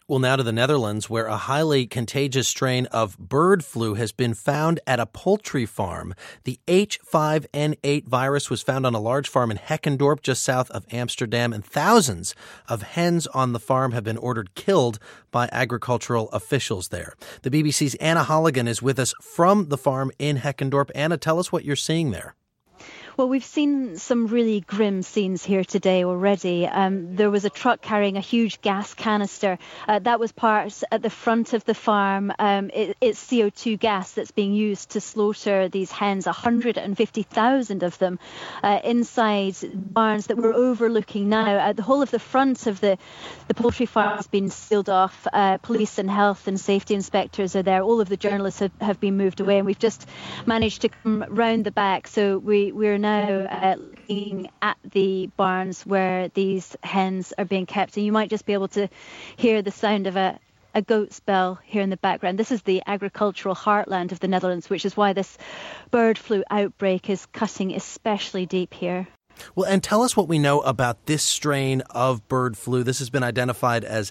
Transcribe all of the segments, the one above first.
Well, now to the Netherlands, where a highly contagious strain of bird flu has been found at a poultry farm. The H5N8 virus was found on a large farm in Heckendorp, just south of Amsterdam, and thousands of hens on the farm have been ordered killed by agricultural officials there. The BBC's Anna Halligan is with us from the farm in Heckendorp. Anna, tell us what you're seeing there. Well, we've seen some really grim scenes here today already. There was a truck carrying a huge gas canister. That was parked at the front of the farm. It's CO2 gas that's being used to slaughter these hens, 150,000 of them, inside barns that we're overlooking now. The whole of the front of the poultry farm has been sealed off. Police and health and safety inspectors are there. All of the journalists have been moved away, and we've just managed to come round the back. So we're now looking at the barns where these hens are being kept, and you might just be able to hear the sound of a goat's bell here in the background. This is the agricultural heartland of the Netherlands, which is why this bird flu outbreak is cutting especially deep here. Well, and tell us what we know about this strain of bird flu. This has been identified as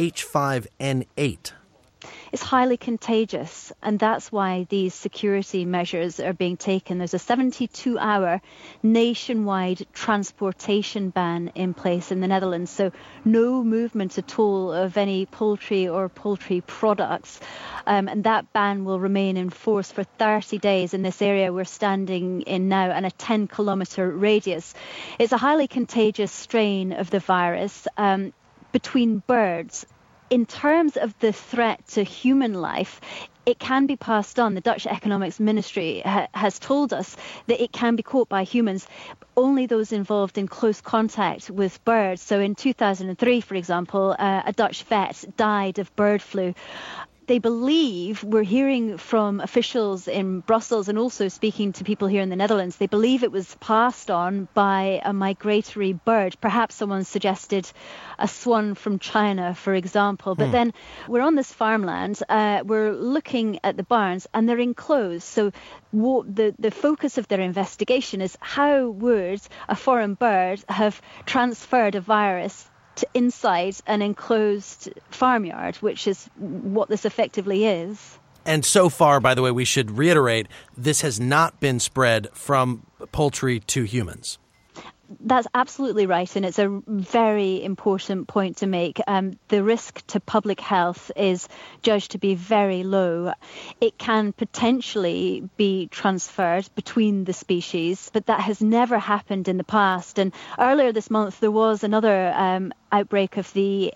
H5N8. It's highly contagious, and that's why these security measures are being taken. There's a 72-hour nationwide transportation ban in place in the Netherlands, so no movement at all of any poultry or poultry products. And that ban will remain in force for 30 days in this area we're standing in now, and a 10-kilometre radius. It's a highly contagious strain of the virus between birds. In terms of the threat to human life, it can be passed on. The Dutch Economics Ministry has told us that it can be caught by humans, only those involved in close contact with birds. So in 2003, for example, a Dutch vet died of bird flu. They believe, we're hearing from officials in Brussels and also speaking to people here in the Netherlands, they believe it was passed on by a migratory bird. Perhaps someone suggested a swan from China, for example. But then we're on this farmland, we're looking at the barns, and they're enclosed. So the focus of their investigation is how would a foreign bird have transferred a virus to inside an enclosed farmyard, which is what this effectively is. And so far, by the way, we should reiterate, this has not been spread from poultry to humans. That's absolutely right, and it's a very important point to make. The risk to public health is judged to be very low. It can potentially be transferred between the species, but that has never happened in the past. And earlier this month, there was another outbreak of the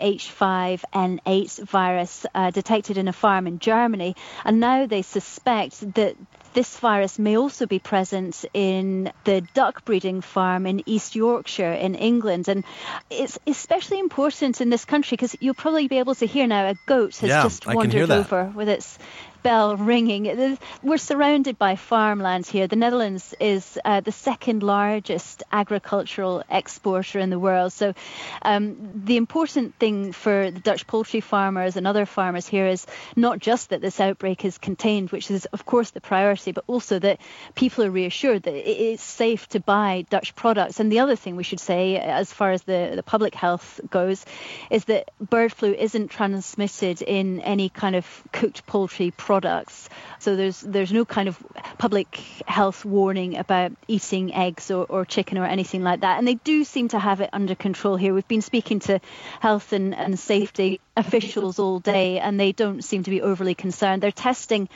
H5N8 virus detected in a farm in Germany, and now they suspect that this virus may also be present in the duck breeding farm in East Yorkshire in England. And it's especially important in this country because you'll probably be able to hear now a goat has just wandered over with its bell ringing. We're surrounded by farmland here. The Netherlands is the second largest agricultural exporter in the world. So the important thing for the Dutch poultry farmers and other farmers here is not just that this outbreak is contained, which is of course the priority, but also that people are reassured that it is safe to buy Dutch products. And the other thing we should say, as far as the public health goes, is that bird flu isn't transmitted in any kind of cooked poultry products. So there's no kind of public health warning about eating eggs or chicken or anything like that. And they do seem to have it under control here. We've been speaking to health and safety officials all day, and they don't seem to be overly concerned. They're testing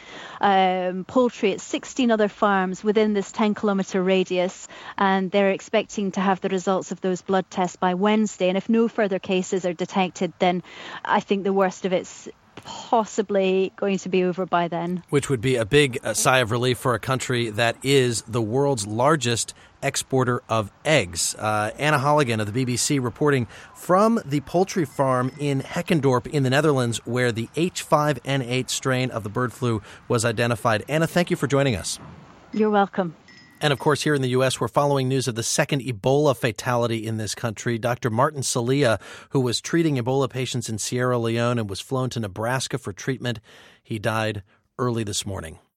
poultry at 16 other farms within this 10-kilometre radius, and they're expecting to have the results of those blood tests by Wednesday. And if no further cases are detected, then I think the worst of it's possibly going to be over by then. Which would be a big sigh of relief for a country that is the world's largest exporter of eggs. Anna Halligan of the BBC reporting from the poultry farm in Heckendorp in the Netherlands, where the H5N8 strain of the bird flu was identified. Anna, thank you for joining us. You're welcome. And of course, here in the U.S., we're following news of the second Ebola fatality in this country. Dr. Martin Salia, who was treating Ebola patients in Sierra Leone and was flown to Nebraska for treatment, he died early this morning.